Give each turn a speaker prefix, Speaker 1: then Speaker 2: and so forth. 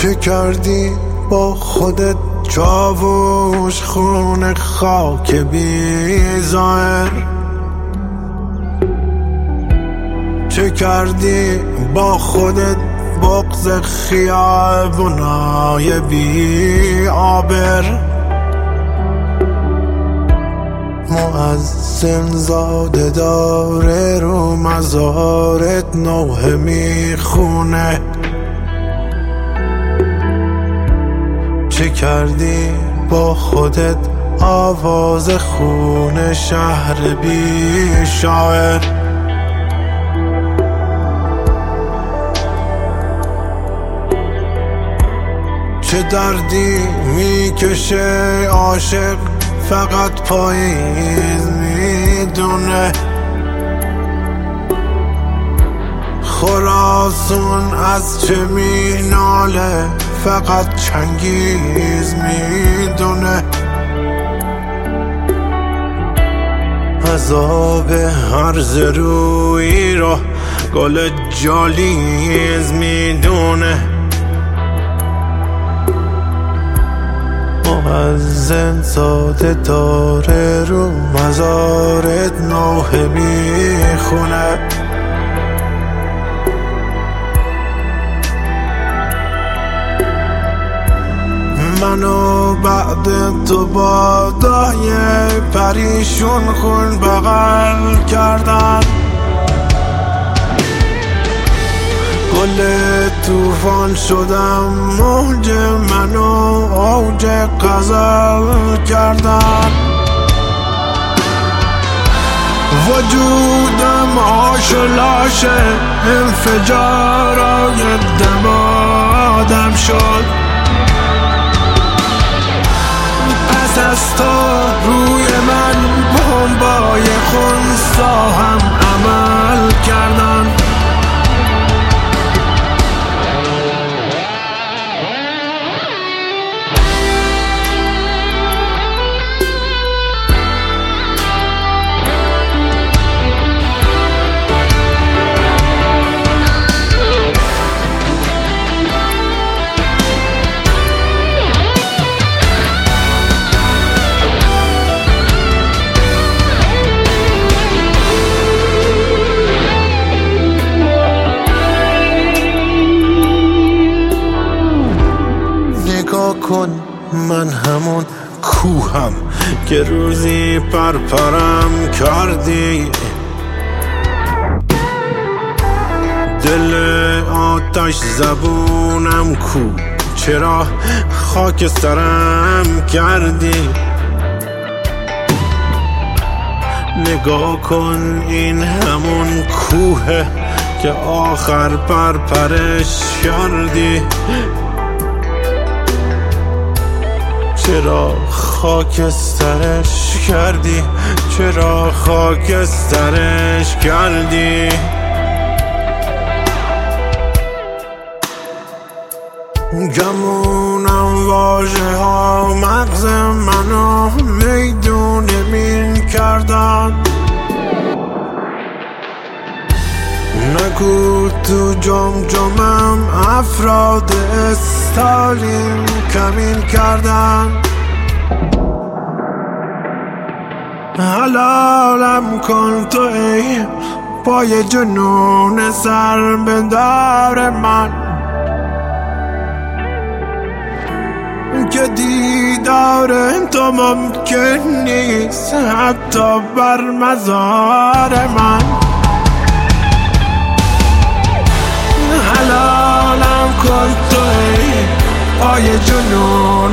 Speaker 1: چه کردی با خودت چاووش خون خاک بی‌ظاهر؟ چه کردی با خودت بغض خیابونای بی آبر؟ مؤذن زاده داره رو مزارت نوحه میخونه. چه کردی با خودت آواز خون شهر بی شاعر؟ چه دردی میکشه عاشق فقط پاییز میدونه؟ خراسون از چه میناله فقط چنگیز میدونه؟ عذاب هرز روی رو گل جالیز میدونه. مؤذن ساده داره رو مزارت نوحه میخونه. منو بعد تو با دای پریشون خون بغل کردن. گل توفان شدم موج منو اوج غزل کردن. وجودم آش و لاشه انفجارای دمادم شد. پس از تو روی من بمبای خونسا هم عمل کردن. کن من همون کوهم که روزی پرپرم کردی. دل آتش زبونم کو چرا خاک سرم کردی؟ نگاه کن این همون کوه که آخر پرپرش کردی. چرا خاکسترش کردی؟ چرا خاکسترش کردی؟ گمونم واژه ها مغز منو میدون مین کردن. نگو تو جمجمم افراد استالین کمین کردن. حلالم کن تو ای پای جنون سر بدار من که دیدار تو ممکن نیست حتی بر مزار من. حلالم کن تو ای پای جنون